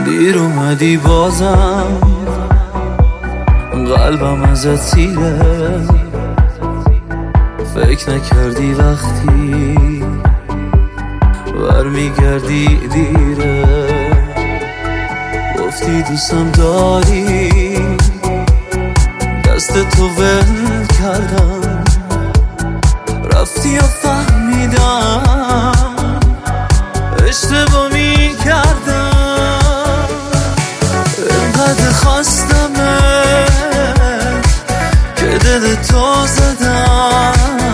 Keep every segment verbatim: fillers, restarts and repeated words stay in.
دیر اومدی بازم قلبم ازت سیره، فکر نکردی وقتی برمیگردی دیره. گفتی دوستم داری، دست تو ول کردم، رفتی و فهمیدم اشتباه میکردم. اینقدر خواستمه که دل تو زدم،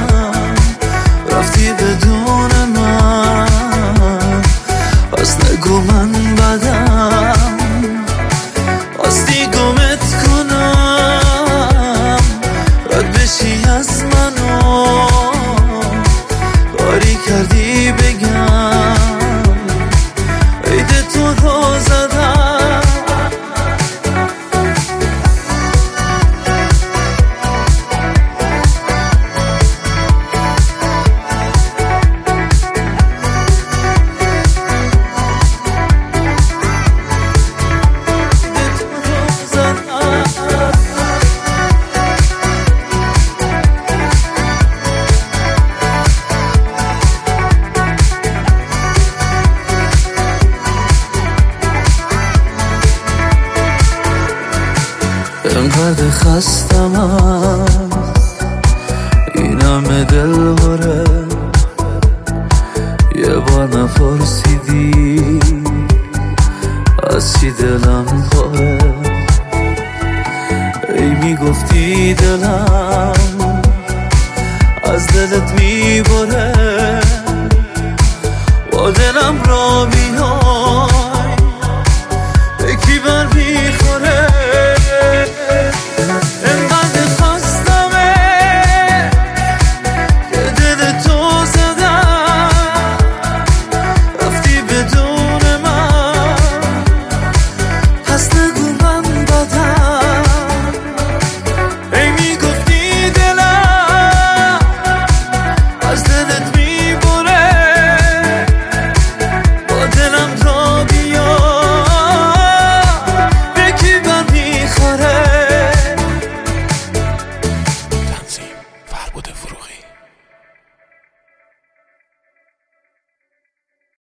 رفتی بدون من، پس نگو من بدم. خواستی گمت کنم، رد بشی از منو، کاری کردی بگم عید تو رو زدم. اینقدر خستم است این همه دل باره، یه بار نپرسیدی از چی دلم پاره. ای میگفتی دلم از دلت میبره،